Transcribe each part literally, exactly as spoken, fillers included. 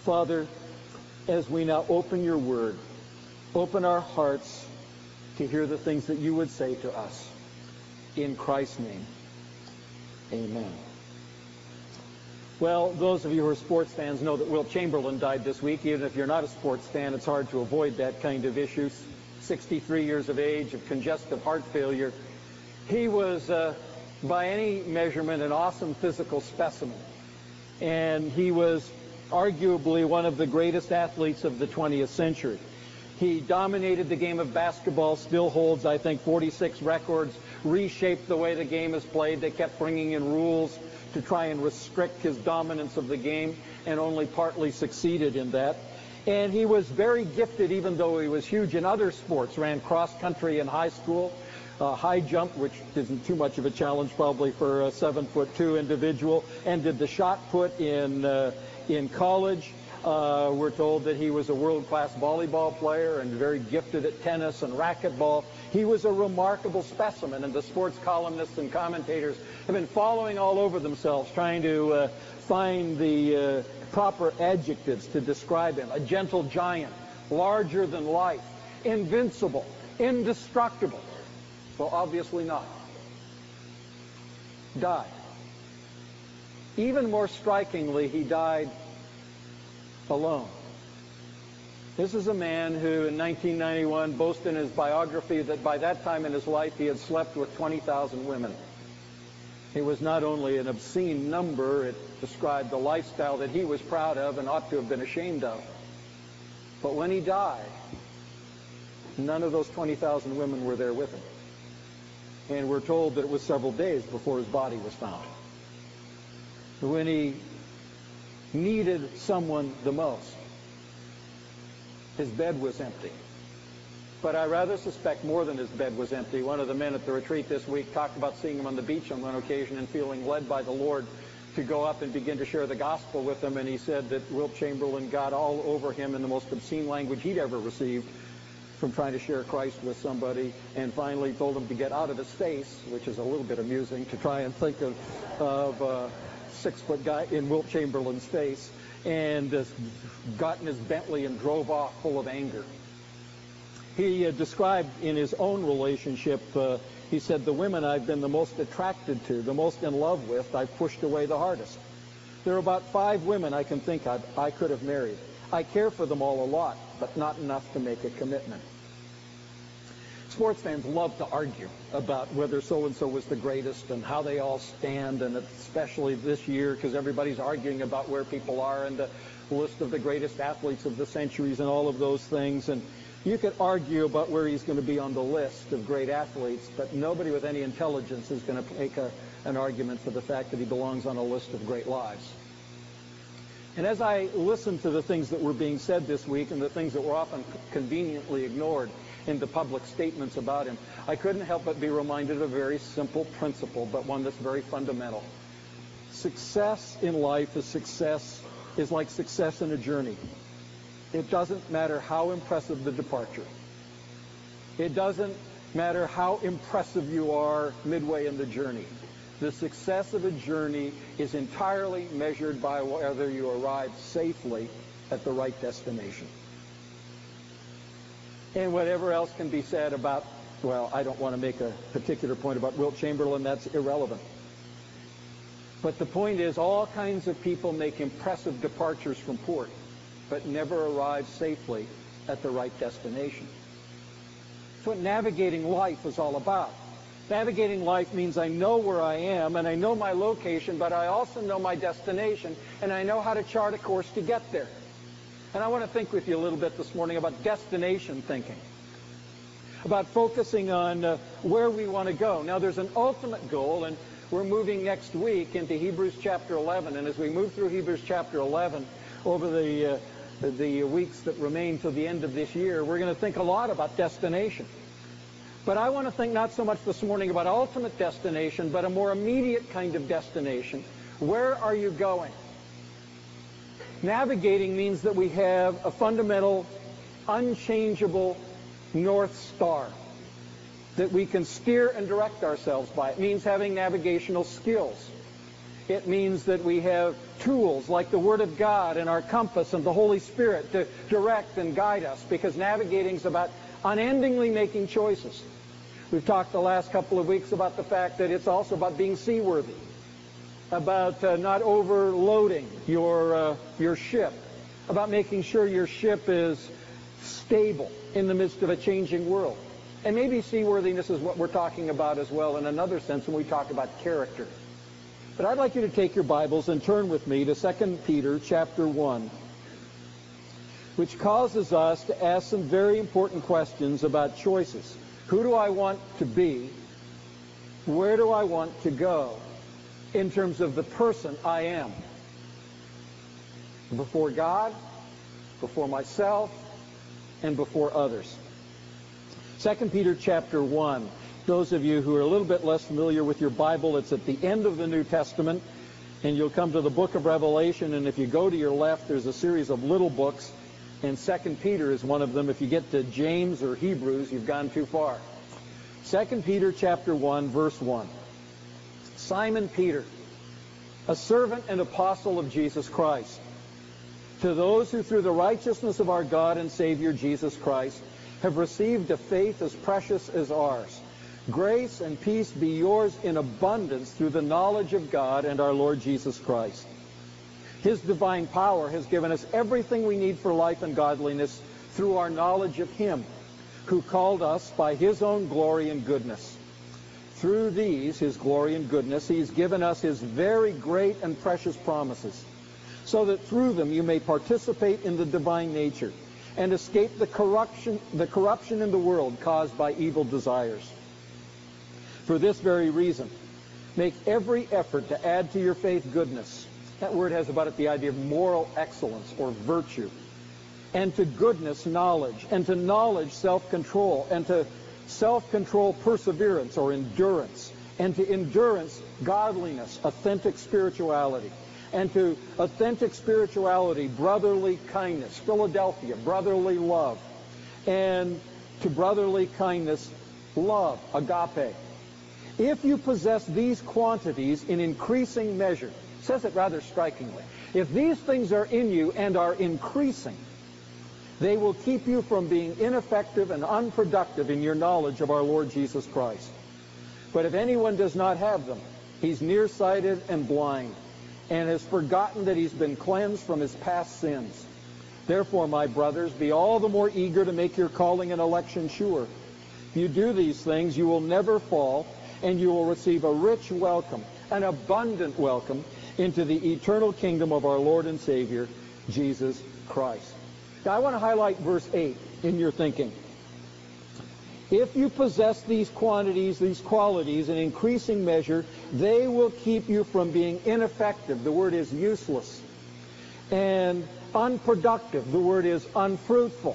Father, as we now open your word, open our hearts to hear the things that you would say to us. In Christ's name, amen. Well, those of you who are sports fans know that Wilt Chamberlain died this week. Even if you're not a sports fan, it's hard to avoid that kind of issue. sixty-three years of age, of congestive heart failure. He was, uh, by any measurement, an awesome physical specimen. And he was arguably one of the greatest athletes of the twentieth century. He dominated the game of basketball, still holds, I think, forty-six records, reshaped the way the game is played. They kept bringing in rules to try and restrict his dominance of the game, and only partly succeeded in that. And he was very gifted, even though he was huge in other sports. Ran cross country in high school, uh, high jump, which isn't too much of a challenge probably for a seven foot two individual, and did the shot put in uh, in college. Uh, we're told that he was a world-class volleyball player and very gifted at tennis and racquetball. He was a remarkable specimen, and the sports columnists and commentators have been following all over themselves, trying to uh, find the uh, proper adjectives to describe him. A gentle giant, larger than life, invincible, indestructible. Well, obviously not. Died. Even more strikingly, he died alone. This is a man who in nineteen ninety-one boasted in his biography that by that time in his life he had slept with twenty thousand women. It was not only an obscene number, it described a lifestyle that he was proud of and ought to have been ashamed of. But when he died, none of those twenty thousand women were there with him. And we're told that it was several days before his body was found. When he needed someone the most, his bed was empty. But I rather suspect more than his bed was empty. One of the men at the retreat this week talked about seeing him on the beach on one occasion and feeling led by the Lord to go up and begin to share the gospel with them. And he said that Wilt Chamberlain got all over him in the most obscene language he'd ever received from trying to share Christ with somebody, and finally told him to get out of his face, which is a little bit amusing to try and think of of a six-foot guy in Wilt Chamberlain's face, and uh, got in his Bentley and drove off full of anger. He uh, described in his own relationship, uh, he said, the women I've been the most attracted to, the most in love with, I've pushed away the hardest. There are about five women I can think of I could have married. I care for them all a lot, but not enough to make a commitment. Sports fans love to argue about whether so-and-so was the greatest and how they all stand, and especially this year because everybody's arguing about where people are and the list of the greatest athletes of the centuries and all of those things. And you could argue about where he's going to be on the list of great athletes, but nobody with any intelligence is going to make a, an argument for the fact that he belongs on a list of great lives. And as I listened to the things that were being said this week and the things that were often conveniently ignored in the public statements about him, I couldn't help but be reminded of a very simple principle, but one that's very fundamental. Success in life is success is like success in a journey. It doesn't matter how impressive the departure. It doesn't matter how impressive you are midway in the journey. The success of a journey is entirely measured by whether you arrive safely at the right destination. And whatever else can be said about, well, I don't want to make a particular point about Wilt Chamberlain, that's irrelevant. But the point is, all kinds of people make impressive departures from port, but never arrive safely at the right destination. That's what navigating life is all about. Navigating life means I know where I am and I know my location, but I also know my destination, and I know how to chart a course to get there. And I want to think with you a little bit this morning about destination thinking, about focusing on uh, where we want to go. Now, there's an ultimate goal, and we're moving next week into Hebrews chapter eleven. And as we move through Hebrews chapter eleven over the, uh, the weeks that remain till the end of this year, we're going to think a lot about destination. But I want to think not so much this morning about ultimate destination, but a more immediate kind of destination. Where are you going? Navigating means that we have a fundamental, unchangeable North Star that we can steer and direct ourselves by. It means having navigational skills. It means that we have tools like the Word of God and our compass and the Holy Spirit to direct and guide us, because navigating is about unendingly making choices. We've talked the last couple of weeks about the fact that it's also about being seaworthy, about uh, not overloading your, uh, your ship, about making sure your ship is stable in the midst of a changing world. And maybe seaworthiness is what we're talking about as well in another sense when we talk about character. But I'd like you to take your Bibles and turn with me to Second Peter chapter one, which causes us to ask some very important questions about choices. Who do I want to be? Where do I want to go in terms of the person I am? Before God, before myself, and before others. Second Peter chapter one. Those of you who are a little bit less familiar with your Bible, it's at the end of the New Testament, and you'll come to the book of Revelation, and if you go to your left, there's a series of little books, and Second Peter is one of them. If you get to James or Hebrews, you've gone too far. Second Peter chapter one, verse one. Simon Peter, a servant and apostle of Jesus Christ, to those who through the righteousness of our God and Savior Jesus Christ have received a faith as precious as ours. Grace and peace be yours in abundance through the knowledge of God and our Lord Jesus Christ. His divine power has given us everything we need for life and godliness through our knowledge of Him, who called us by His own glory and goodness. Through these, His glory and goodness, He's given us His very great and precious promises, so that through them you may participate in the divine nature and escape the corruption, the corruption in the world caused by evil desires. For this very reason, make every effort to add to your faith goodness. That word has about it the idea of moral excellence or virtue. And to goodness, knowledge. And to knowledge, self-control. And to self-control, perseverance or endurance. And to endurance, godliness, authentic spirituality. And to authentic spirituality, brotherly kindness. Philadelphia, brotherly love. And to brotherly kindness, love, agape. If you possess these quantities in increasing measure, it says it rather strikingly, if these things are in you and are increasing, they will keep you from being ineffective and unproductive in your knowledge of our Lord Jesus Christ. But if anyone does not have them, he's nearsighted and blind, and has forgotten that he's been cleansed from his past sins. Therefore, my brothers, be all the more eager to make your calling and election sure. If you do these things, you will never fall, and you will receive a rich welcome, an abundant welcome, into the eternal kingdom of our Lord and Savior, Jesus Christ. Now, I want to highlight verse eight in your thinking. If you possess these quantities, these qualities in increasing measure, they will keep you from being ineffective. The word is useless. And unproductive. The word is unfruitful.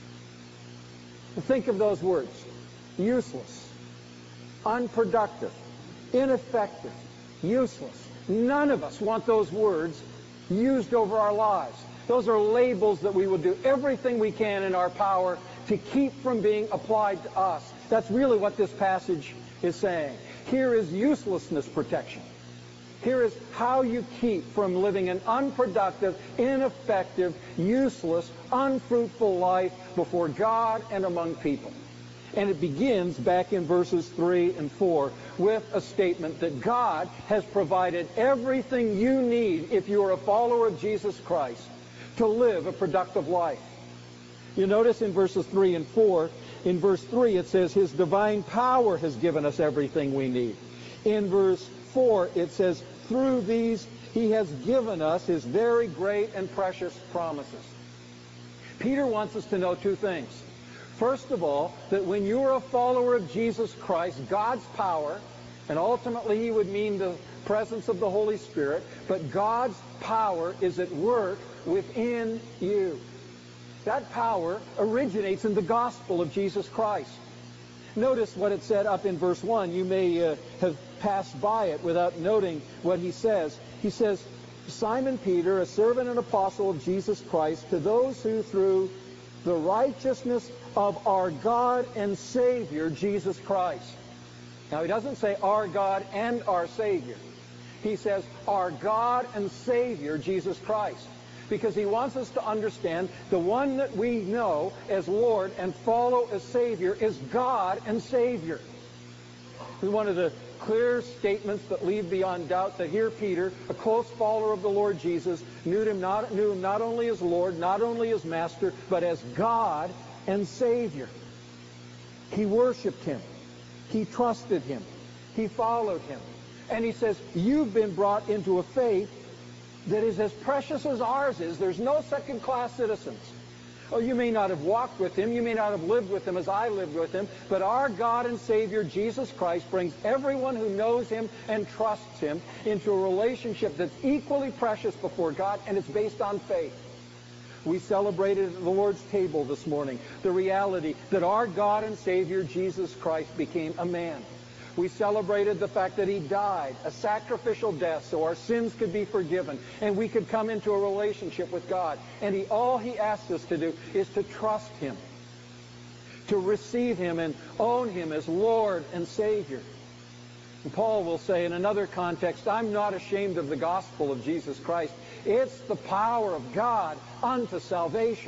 Think of those words. Useless. Unproductive, ineffective, useless. None of us want those words used over our lives. Those are labels that we will do everything we can in our power to keep from being applied to us. That's really what this passage is saying. Here is uselessness protection. Here is how you keep from living an unproductive, ineffective, useless, unfruitful life before God and among people. And it begins back in verses three and four with a statement that God has provided everything you need if you are a follower of Jesus Christ to live a productive life. You notice in verses three and four, in verse three it says His divine power has given us everything we need. In verse four it says through these He has given us His very great and precious promises. Peter wants us to know two things. First of all, that when you are a follower of Jesus Christ, God's power, and ultimately He would mean the presence of the Holy Spirit, but God's power is at work within you. That power originates in the gospel of Jesus Christ. Notice what it said up in verse one. You may uh, have passed by it without noting what he says. He says, Simon Peter, a servant and apostle of Jesus Christ, to those who through the righteousness of our God and Savior, Jesus Christ. Now, he doesn't say our God and our Savior. He says, our God and Savior, Jesus Christ. Because he wants us to understand the one that we know as Lord and follow as Savior is God and Savior. This is one of the clear statements that leave beyond doubt that here Peter, a close follower of the Lord Jesus, knew him not, knew him not only as Lord, not only as Master, but as God and Savior. He worshiped him. He trusted him. He followed him. And he says, you've been brought into a faith that is as precious as ours is. There's no second-class citizens. Oh, you may not have walked with him, you may not have lived with him as I lived with him, but our God and Savior, Jesus Christ, brings everyone who knows him and trusts him into a relationship that's equally precious before God, and it's based on faith. We celebrated at the Lord's table this morning the reality that our God and Savior, Jesus Christ, became a man. We celebrated the fact that he died, a sacrificial death, so our sins could be forgiven and we could come into a relationship with God. And he, all he asks us to do is to trust him, to receive him and own him as Lord and Savior. And Paul will say in another context, I'm not ashamed of the gospel of Jesus Christ. It's the power of God unto salvation.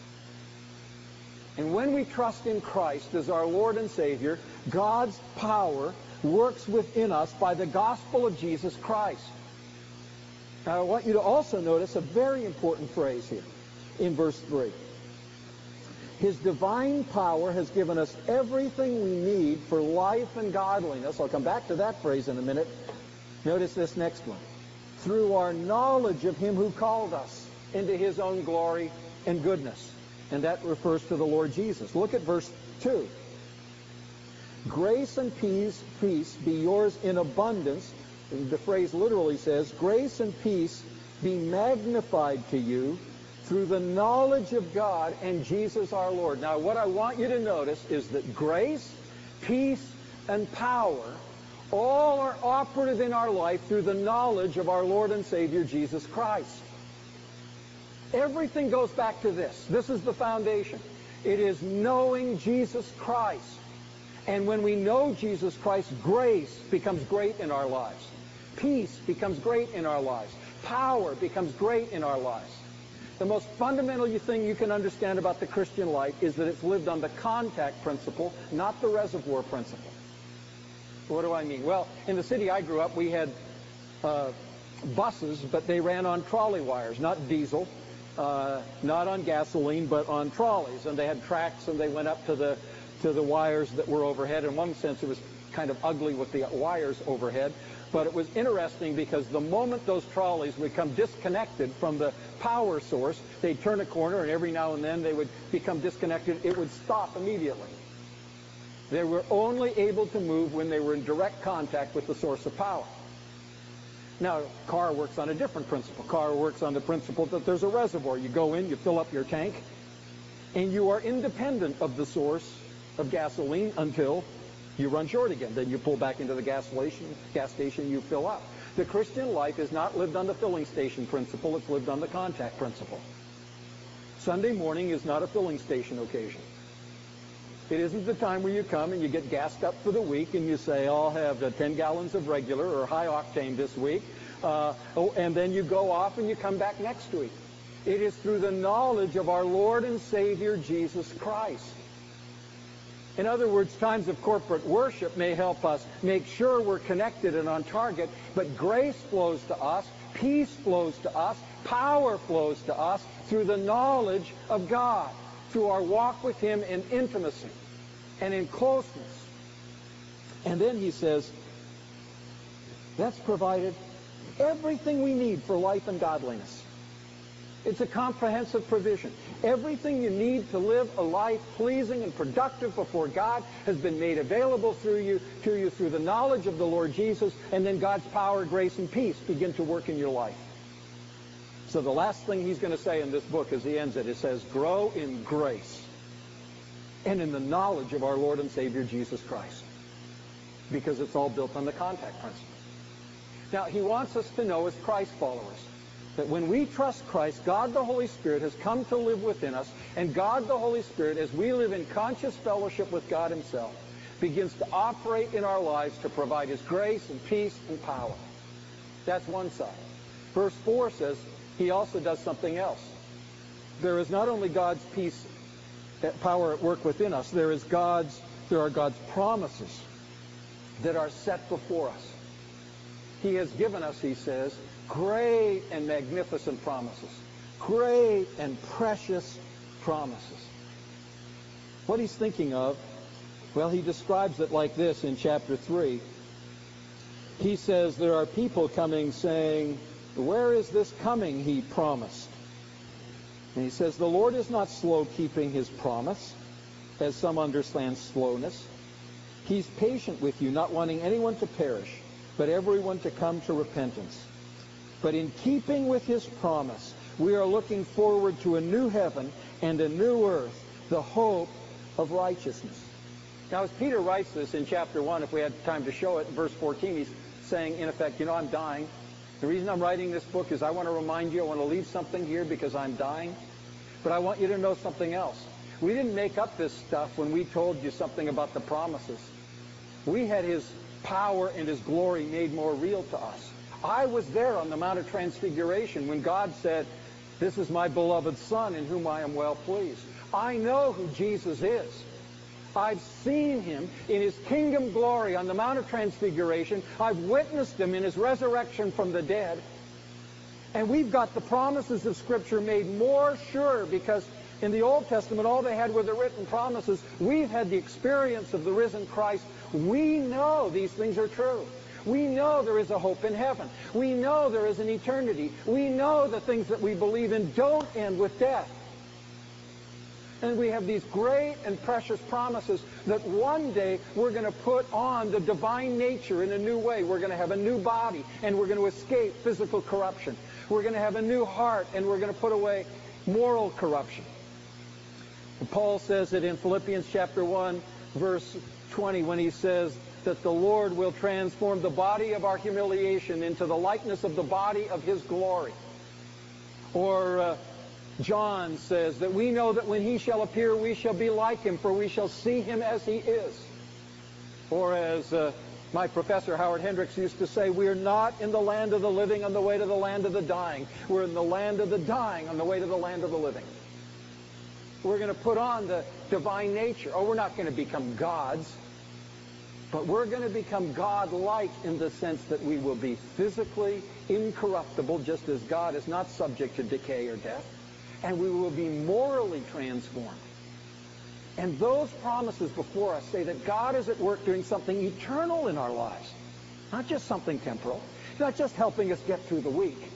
And when we trust in Christ as our Lord and Savior, God's power works within us by the gospel of Jesus Christ. Now, I want you to also notice a very important phrase here in verse three. His divine power has given us everything we need for life and godliness. I'll come back to that phrase in a minute. Notice this next one. Through our knowledge of him who called us into his own glory and goodness. And that refers to the Lord Jesus. Look at verse two. Grace and peace, peace be yours in abundance. The phrase literally says, grace and peace be magnified to you through the knowledge of God and Jesus our Lord. Now, what I want you to notice is that grace, peace, and power all are operative in our life through the knowledge of our Lord and Savior, Jesus Christ. Everything goes back to this. This is the foundation. It is knowing Jesus Christ. And when we know Jesus Christ, grace becomes great in our lives. Peace becomes great in our lives. Power becomes great in our lives. The most fundamental thing you can understand about the Christian life is that it's lived on the contact principle, not the reservoir principle. What do I mean? Well, in the city I grew up, we had uh, buses, but they ran on trolley wires, not diesel. Uh, not on gasoline, but on trolleys, and they had tracks, and they went up to the to the wires that were overhead. In one sense, it was kind of ugly with the wires overhead, but it was interesting because the moment those trolleys would become disconnected from the power source, they'd turn a corner, and every now and then they would become disconnected. It would stop immediately. They were only able to move when they were in direct contact with the source of power. Now, car works on a different principle. Car works on the principle that there's a reservoir. You go in, you fill up your tank, and you are independent of the source of gasoline until you run short again. Then you pull back into the gas station, gas station, you fill up. The Christian life is not lived on the filling station principle. It's lived on the contact principle. Sunday morning is not a filling station occasion. It isn't the time where you come and you get gassed up for the week and you say, oh, I'll have uh, ten gallons of regular or high octane this week. Uh, oh, and then you go off and you come back next week. It is through the knowledge of our Lord and Savior, Jesus Christ. In other words, times of corporate worship may help us make sure we're connected and on target, but grace flows to us, peace flows to us, power flows to us through the knowledge of God, through our walk with him in intimacy and in closeness. And then he says, that's provided everything we need for life and godliness. It's a comprehensive provision. Everything you need to live a life pleasing and productive before God has been made available through you, to you through the knowledge of the Lord Jesus, and then God's power, grace, and peace begin to work in your life. So the last thing he's going to say in this book as he ends it, it says, grow in grace and in the knowledge of our Lord and Savior Jesus Christ. Because it's all built on the contact principle. Now, he wants us to know as Christ followers that when we trust Christ, God the Holy Spirit has come to live within us, and God the Holy Spirit, as we live in conscious fellowship with God himself, begins to operate in our lives to provide his grace and peace and power. That's one side. Verse four says he also does something else. There is not only God's peace, power at work within us, there is God's, there are God's promises that are set before us. He has given us, he says, great and magnificent promises. Great and precious promises. What he's thinking of, well, he describes it like this in chapter three. He says there are people coming saying, where is this coming he promised? And he says, the Lord is not slow keeping his promise, as some understand slowness. He's patient with you, not wanting anyone to perish, but everyone to come to repentance. But in keeping with his promise, we are looking forward to a new heaven and a new earth, the hope of righteousness. Now, as Peter writes this in chapter one, if we had time to show it, in verse fourteen, he's saying, in effect, you know, I'm dying. The reason I'm writing this book is I want to remind you, I want to leave something here because I'm dying. But I want you to know something else. We didn't make up this stuff when we told you something about the promises. We had his power and his glory made more real to us. I was there on the Mount of Transfiguration when God said, this is my beloved Son in whom I am well pleased. I know who Jesus is. I've seen him in his kingdom glory on the Mount of Transfiguration. I've witnessed him in his resurrection from the dead. And we've got the promises of Scripture made more sure because in the Old Testament, all they had were the written promises. We've had the experience of the risen Christ. We know these things are true. We know there is a hope in heaven. We know there is an eternity. We know the things that we believe in don't end with death. And we have these great and precious promises that one day we're going to put on the divine nature in a new way. We're going to have a new body, and we're going to escape physical corruption. We're going to have a new heart, and we're going to put away moral corruption. And Paul says it in Philippians chapter one, verse twenty, when he says that the Lord will transform the body of our humiliation into the likeness of the body of his glory. Or uh, John says that we know that when he shall appear, we shall be like him, for we shall see him as he is. Or as uh, my professor Howard Hendricks used to say, we are not in the land of the living on the way to the land of the dying. We're in the land of the dying on the way to the land of the living. We're going to put on the divine nature. Oh, we're not going to become gods, but we're going to become God-like in the sense that we will be physically incorruptible, just as God is not subject to decay or death. And we will be morally transformed. And those promises before us say that God is at work doing something eternal in our lives, not just something temporal, not just helping us get through the week.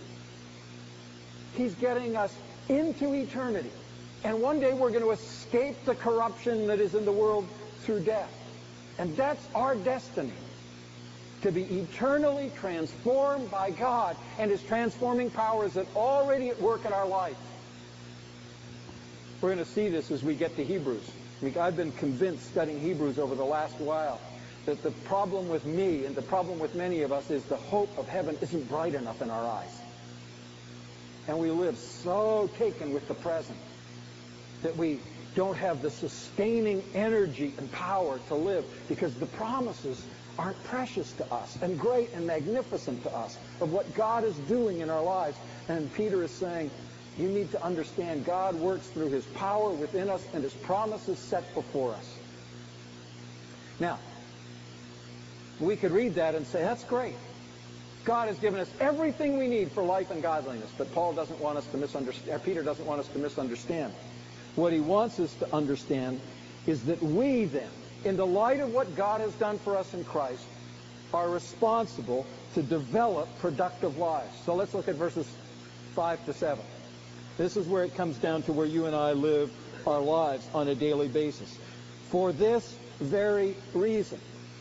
He's getting us into eternity. And one day we're going to escape the corruption that is in the world through death. And that's our destiny, to be eternally transformed by God and his transforming power is already at work in our life. We're going to see this as we get to Hebrews. I've been convinced studying Hebrews over the last while that the problem with me and the problem with many of us is the hope of heaven isn't bright enough in our eyes. And we live so taken with the present that we don't have the sustaining energy and power to live because the promises aren't precious to us and great and magnificent to us of what God is doing in our lives. And Peter is saying, you need to understand God works through his power within us and his promises set before us. Now, we could read that and say, that's great. God has given us everything we need for life and godliness, but Paul doesn't want us to misunderstand, Peter doesn't want us to misunderstand. What he wants us to understand is that we then, in the light of what God has done for us in Christ, are responsible to develop productive lives. So let's look at verses five to seven. This is where it comes down to where you and I live our lives on a daily basis. For this very reason.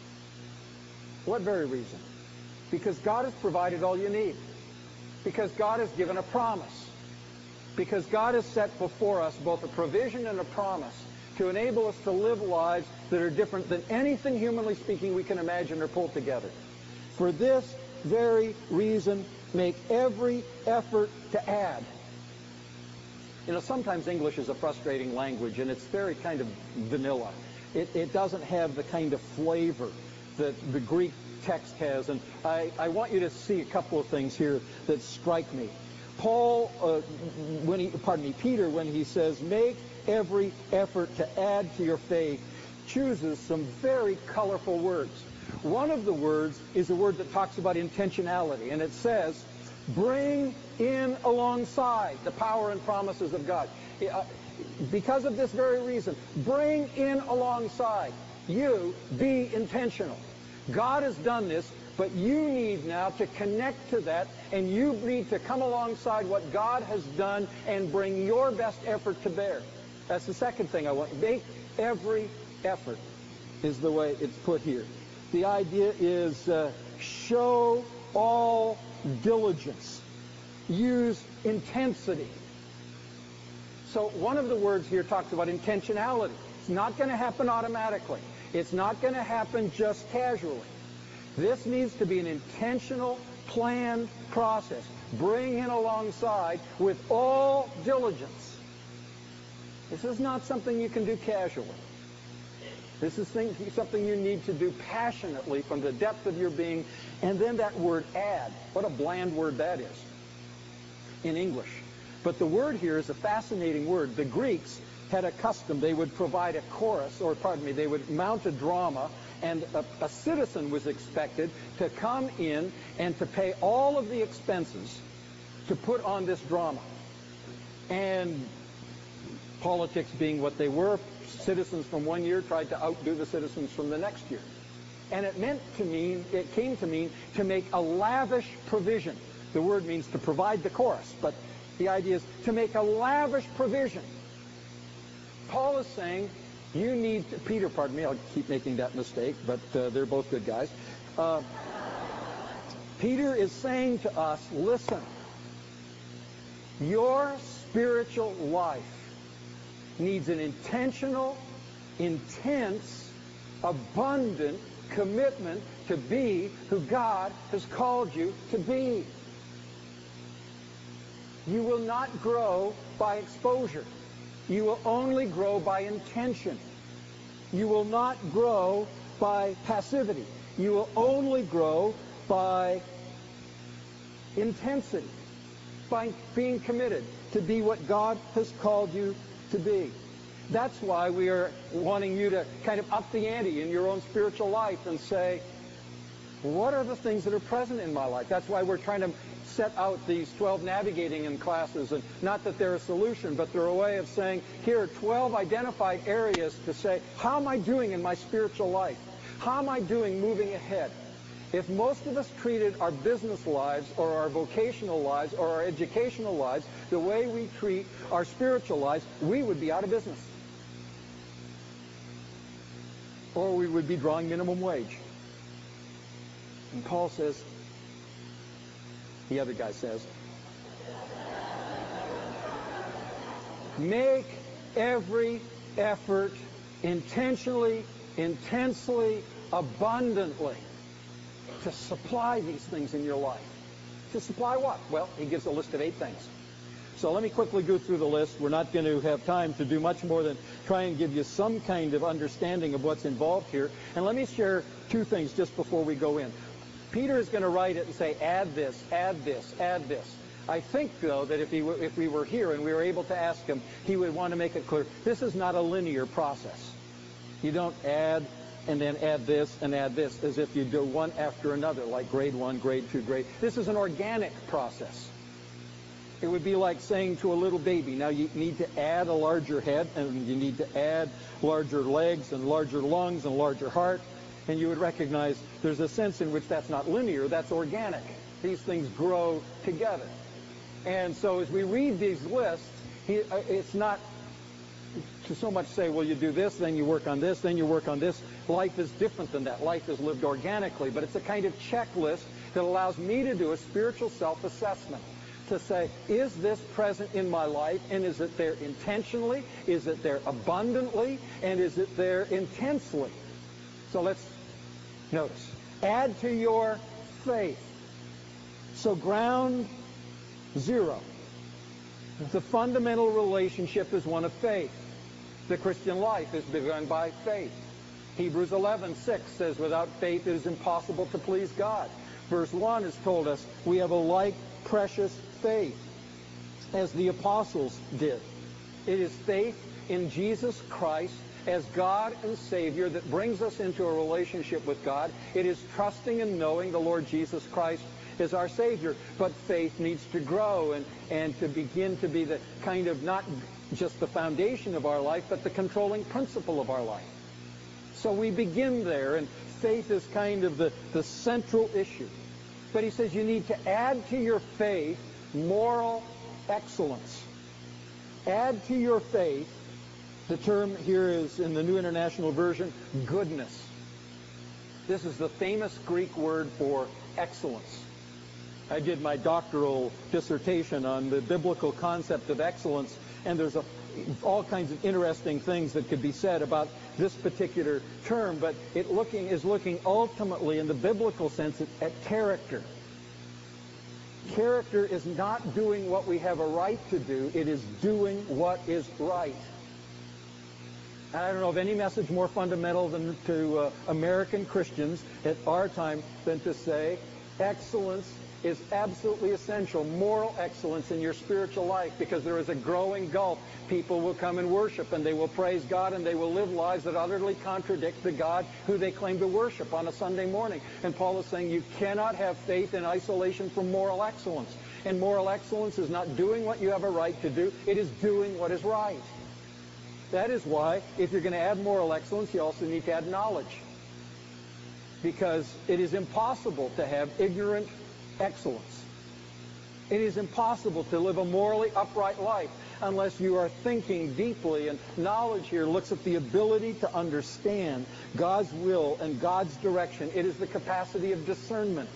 What very reason? Because God has provided all you need. Because God has given a promise. Because God has set before us both a provision and a promise to enable us to live lives that are different than anything, humanly speaking, we can imagine or pull together. For this very reason, make every effort to add. You know, sometimes English is a frustrating language, and it's very kind of vanilla. It, it doesn't have the kind of flavor that the Greek text has. And I, I want you to see a couple of things here that strike me. Paul, uh, when he, pardon me, Peter, when he says, make every effort to add to your faith, chooses some very colorful words. One of the words is a word that talks about intentionality, and it says, bring in alongside the power and promises of God. Because of this very reason, bring in alongside. You be intentional. God has done this, but you need now to connect to that, and you need to come alongside what God has done and bring your best effort to bear. That's the second thing I want. Make every effort is the way it's put here. The idea is uh, show all diligence. Use intensity. So one of the words here talks about intentionality. It's not going to happen automatically. It's not going to happen just casually. This needs to be an intentional, planned process. Bring in alongside with all diligence. This is not something you can do casually. This is thing, something you need to do passionately from the depth of your being. And then that word add. What a bland word that is in English. But the word here is a fascinating word. The Greeks had a custom. They would provide a chorus, or pardon me, they would mount a drama, and a, a citizen was expected to come in and to pay all of the expenses to put on this drama. And politics being what they were, citizens from one year tried to outdo the citizens from the next year. And it meant to mean, it came to mean to make a lavish provision. The word means to provide the chorus, but the idea is to make a lavish provision. Paul is saying, you need to, Peter, pardon me, I'll keep making that mistake, but uh, they're both good guys. Uh, Peter is saying to us, listen, your spiritual life needs an intentional, intense, abundant commitment to be who God has called you to be. You will not grow by exposure. You will only grow by intention. You will not grow by passivity. You will only grow by intensity, by being committed to be what God has called you to be. That's why we are wanting you to kind of up the ante in your own spiritual life and say, what are the things that are present in my life? That's why we're trying to set out these twelve navigating in classes, and not that they're a solution, but they're a way of saying, here are twelve identified areas to say, how am I doing in my spiritual life? How am I doing moving ahead? If most of us treated our business lives or our vocational lives or our educational lives the way we treat our spiritual lives, we would be out of business. Or we would be drawing minimum wage. And Paul says, the other guy says, make every effort intentionally, intensely, abundantly to supply these things in your life. To supply what? Well, he gives a list of eight things. So let me quickly go through the list. We're not going to have time to do much more than try and give you some kind of understanding of what's involved here. And let me share two things just before we go in. Peter is going to write it and say, add this, add this, add this. I think, though, that if, he w- if we were here and we were able to ask him, he would want to make it clear, this is not a linear process. You don't add and then add this and add this as if you do one after another, like grade one, grade two, grade. This is an organic process. It would be like saying to a little baby, now you need to add a larger head, and you need to add larger legs and larger lungs and larger heart. And you would recognize there's a sense in which that's not linear, that's organic. These things grow together. And so as we read these lists, he, uh, it's not to so much say, well, you do this, then you work on this, then you work on this. Life is different than that. Life is lived organically, but it's a kind of checklist that allows me to do a spiritual self-assessment, to say, is this present in my life, and is it there intentionally, is it there abundantly, and is it there intensely? So let's notice. Add to your faith. So ground zero. The fundamental relationship is one of faith. The Christian life is begun by faith. Hebrews eleven six says, without faith it is impossible to please God. Verse one has told us we have a like precious faith as the apostles did. It is faith in Jesus Christ as God and Savior that brings us into a relationship with God. It is trusting and knowing the Lord Jesus Christ is our Savior. But faith needs to grow and, and to begin to be the kind of not just the foundation of our life, but the controlling principle of our life. So we begin there, and faith is kind of the, the central issue. But he says you need to add to your faith moral excellence. Add to your faith, the term here is in the New International Version, goodness. This is the famous Greek word for excellence. I did my doctoral dissertation on the biblical concept of excellence, and there's a, all kinds of interesting things that could be said about this particular term, but it looking is looking ultimately in the biblical sense at, at character. Character is not doing what we have a right to do, it is doing what is right. And I don't know of any message more fundamental than to uh, American Christians at our time than to say excellence is absolutely essential, moral excellence in your spiritual life, because there is a growing gulf. People will come and worship, and they will praise God, and they will live lives that utterly contradict the God who they claim to worship on a Sunday morning. And Paul is saying you cannot have faith in isolation from moral excellence. And moral excellence is not doing what you have a right to do, it is doing what is right. That is why, if you're going to add moral excellence, you also need to add knowledge. Because it is impossible to have ignorant excellence. It is impossible to live a morally upright life unless you are thinking deeply, and knowledge here looks at the ability to understand God's will and God's direction. It is the capacity of discernment.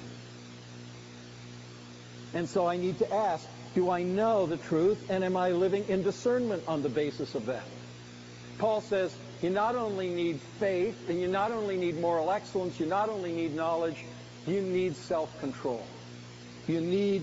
And so I need to ask, do I know the truth, and am I living in discernment on the basis of that? Paul says you not only need faith, and you not only need moral excellence, you not only need knowledge, you need self-control. You need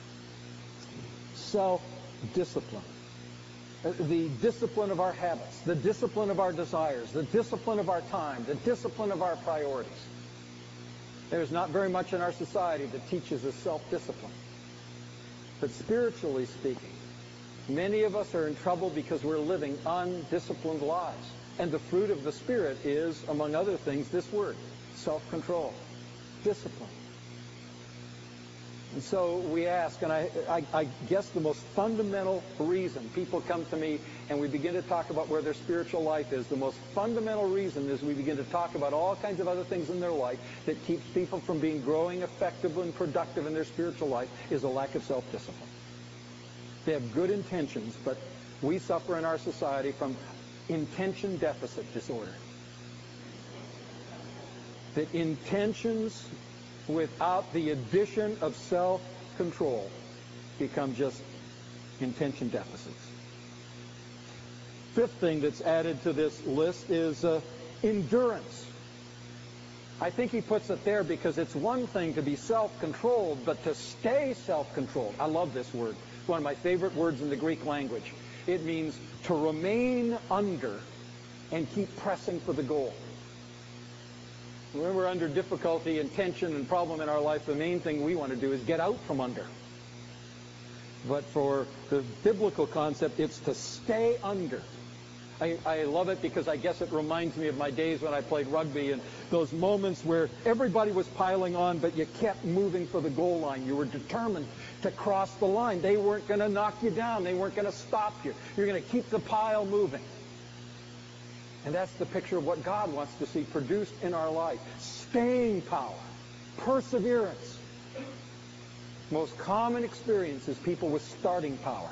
self-discipline. The discipline of our habits, the discipline of our desires, the discipline of our time, the discipline of our priorities. There's not very much in our society that teaches us self-discipline. But spiritually speaking, many of us are in trouble because we're living undisciplined lives. And the fruit of the Spirit is, among other things, this word, self-control, discipline. And so we ask, and I, I, I guess the most fundamental reason people come to me and we begin to talk about where their spiritual life is, the most fundamental reason is we begin to talk about all kinds of other things in their life that keeps people from being growing effective and productive in their spiritual life is a lack of self-discipline. They have good intentions, but we suffer in our society from intention deficit disorder. That intentions without the addition of self-control become just intention deficits. Fifth thing that's added to this list is uh, endurance. I think he puts it there because it's one thing to be self-controlled, but to stay self-controlled. I love this word. It's one of my favorite words in the Greek language. It means to remain under and keep pressing for the goal. When we're under difficulty and tension and problem in our life, the main thing we want to do is get out from under. But for the biblical concept, it's to stay under. I, I love it because I guess it reminds me of my days when I played rugby and those moments where everybody was piling on, but you kept moving for the goal line. You were determined to cross the line. They weren't going to knock you down. They weren't going to stop you. You're going to keep the pile moving. And that's the picture of what God wants to see produced in our life. Staying power, perseverance. Most common experience is people with starting power.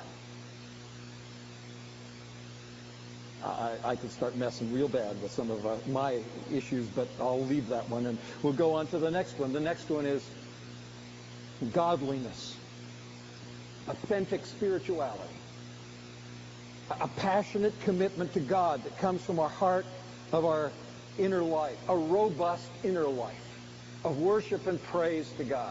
I, I could start messing real bad with some of uh, my issues, but I'll leave that one, and we'll go on to the next one. The next one is godliness, authentic spirituality. A passionate commitment to God that comes from our heart of our inner life, a robust inner life of worship and praise to God.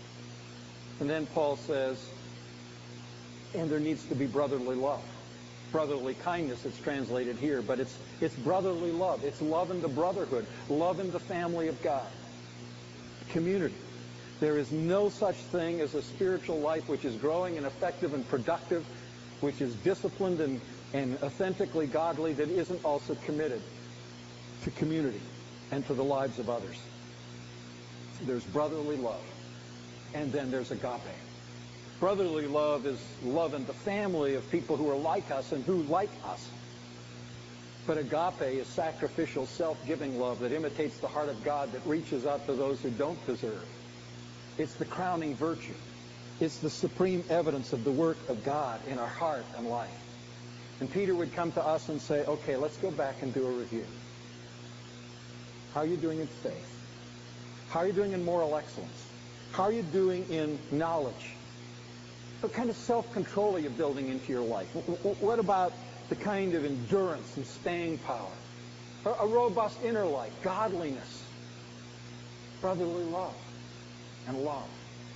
And then Paul says, and there needs to be brotherly love. brotherly kindness it's translated here, but it's it's brotherly love. It's love in the brotherhood, love in the family of God. Community. There is no such thing as a spiritual life which is growing and effective and productive, which is disciplined and, and authentically godly, that isn't also committed to community and to the lives of others. There's brotherly love, and then there's agape. Brotherly love is love in the family of people who are like us and who like us. But agape is sacrificial, self-giving love that imitates the heart of God, that reaches out to those who don't deserve. It's the crowning virtue. It's the supreme evidence of the work of God in our heart and life. And Peter would come to us and say, okay, let's go back and do a review. How are you doing in faith? How are you doing in moral excellence? How are you doing in knowledge? What kind of self-control are you building into your life? What about the kind of endurance and staying power? A robust inner life, godliness, brotherly love, and love.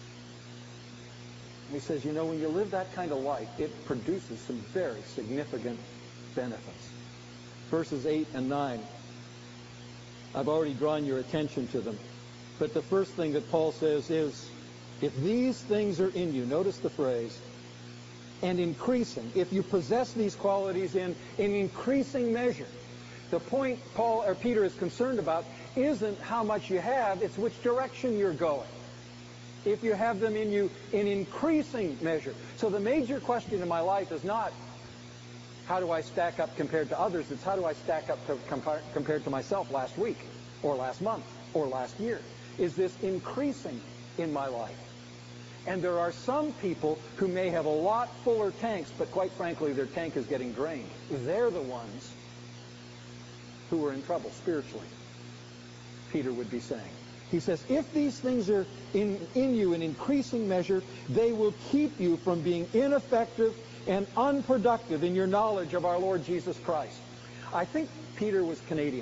And he says, you know, when you live that kind of life, it produces some very significant benefits. Verses eight and nine, I've already drawn your attention to them. But the first thing that Paul says is, if these things are in you, notice the phrase, and increasing, if you possess these qualities in, in increasing measure. The point Paul or Peter is concerned about isn't how much you have, it's which direction you're going. If you have them in you in increasing measure. So the major question in my life is not how do I stack up compared to others, it's how do I stack up to, compar- compared to myself last week or last month or last year. Is this increasing in my life? And there are some people who may have a lot fuller tanks, but quite frankly, their tank is getting drained. They're the ones who are in trouble spiritually, Peter would be saying. He says, if these things are in, in you in increasing measure, they will keep you from being ineffective and unproductive in your knowledge of our Lord Jesus Christ. I think Peter was Canadian.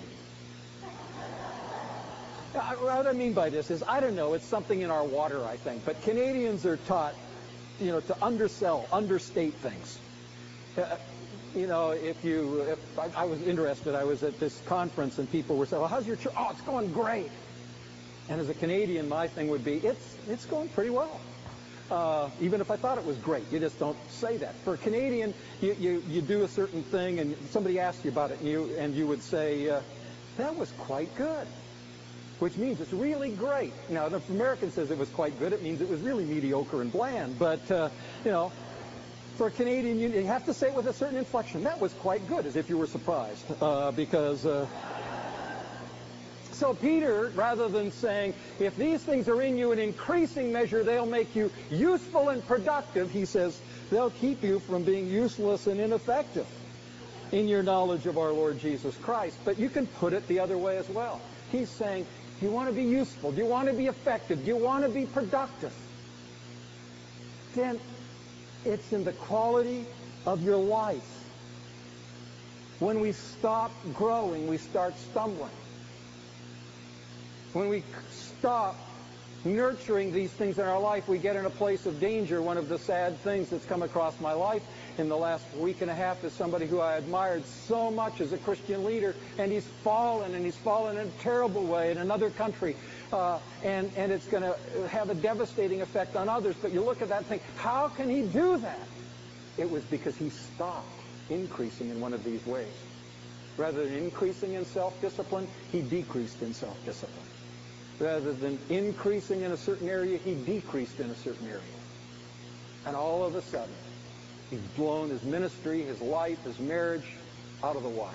What I mean by this is, I don't know, it's something in our water, I think. But Canadians are taught, you know, to undersell, understate things. Uh, you know, if you, if I, I was interested, I was at this conference and people were saying, well, how's your church? Oh, it's going great. And as a Canadian, my thing would be, it's it's going pretty well. Uh, even if I thought it was great, you just don't say that. For a Canadian, you, you, you do a certain thing and somebody asks you about it and you, and you would say, uh, that was quite good. Which means it's really great. Now, if an American says it was quite good, it means it was really mediocre and bland. But, uh, you know, for a Canadian, you have to say it with a certain inflection. That was quite good, as if you were surprised. Uh, because, uh... so Peter, rather than saying, if these things are in you in increasing measure, they'll make you useful and productive, he says, they'll keep you from being useless and ineffective in your knowledge of our Lord Jesus Christ. But you can put it the other way as well. He's saying, do you want to be useful? Do you want to be effective? Do you want to be productive? Then it's in the quality of your life. When we stop growing, we start stumbling. When we stop nurturing these things in our life, we get in a place of danger. One of the sad things that's come across my life in the last week and a half is somebody who I admired so much as a Christian leader, and he's fallen, and he's fallen in a terrible way in another country, uh, and, and it's going to have a devastating effect on others. But you look at that and think, how can he do that? It was because he stopped increasing in one of these ways. Rather than increasing in self-discipline, he decreased in self-discipline. Rather than increasing in a certain area, he decreased in a certain area. And all of a sudden, he's blown his ministry, his life, his marriage out of the water.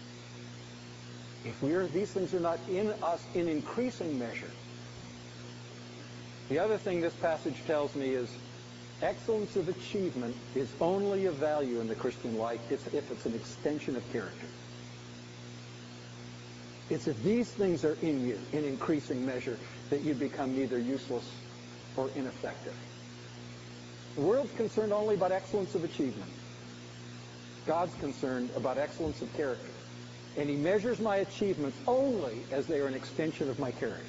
If we are, these things are not in us in increasing measure. The other thing this passage tells me is excellence of achievement is only of value in the Christian life if it's an extension of character. It's if these things are in you in increasing measure that you become neither useless or ineffective. The world's concerned only about excellence of achievement. God's concerned about excellence of character. And he measures my achievements only as they are an extension of my character.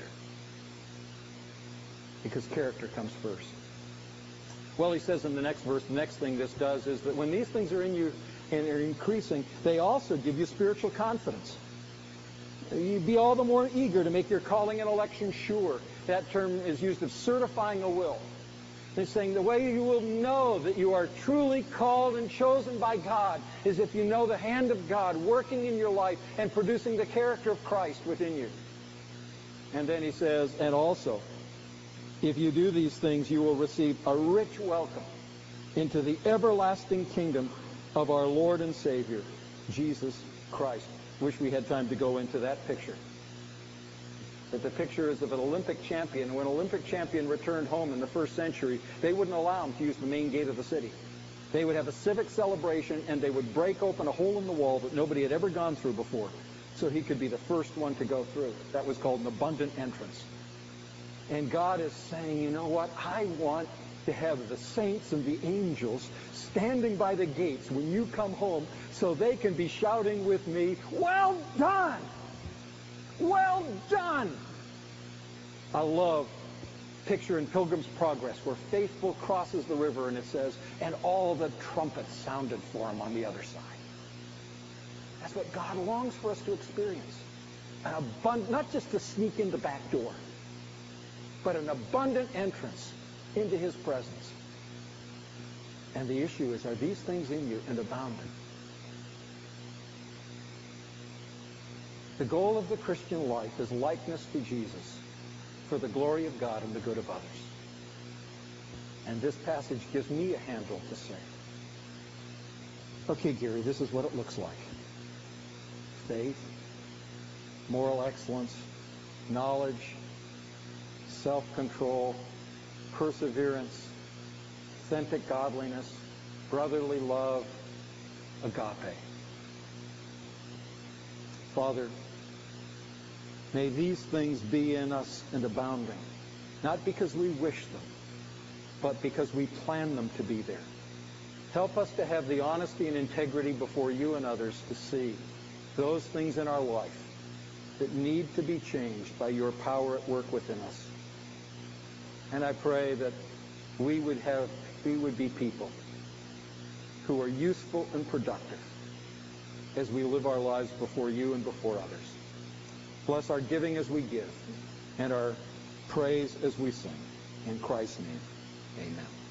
Because character comes first. Well, he says in the next verse, the next thing this does is that when these things are in you and are increasing, they also give you spiritual confidence. You'd be all the more eager to make your calling and election sure. That term is used of certifying a will. It's saying the way you will know that you are truly called and chosen by God is if you know the hand of God working in your life and producing the character of Christ within you. And then he says, and also, if you do these things, you will receive a rich welcome into the everlasting kingdom of our Lord and Savior, Jesus Christ. Wish we had time to go into that picture. But the picture is of an Olympic champion. When an Olympic champion returned home in the first century, they wouldn't allow him to use the main gate of the city. They would have a civic celebration, and they would break open a hole in the wall that nobody had ever gone through before, so he could be the first one to go through. That was called an abundant entrance. And God is saying, you know what? I want to have the saints and the angels standing by the gates when you come home so they can be shouting with me, well done! Well done! I love picture in Pilgrim's Progress where Faithful crosses the river and it says, and all the trumpets sounded for him on the other side. That's what God longs for us to experience. An abundant, not just to sneak in the back door, but an abundant entrance into his presence. And the issue is, are these things in you and abounding? The goal of the Christian life is likeness to Jesus for the glory of God and the good of others. And this passage gives me a handle to say, okay, Gary, this is what it looks like. Faith, moral excellence, knowledge, self-control, perseverance, authentic godliness, brotherly love, agape. Father, may these things be in us and abounding, not because we wish them, but because we plan them to be there. Help us to have the honesty and integrity before you and others to see those things in our life that need to be changed by your power at work within us. And I pray that we would have, we would be people who are useful and productive as we live our lives before you and before others. Bless our giving as we give and our praise as we sing. In Christ's name, amen.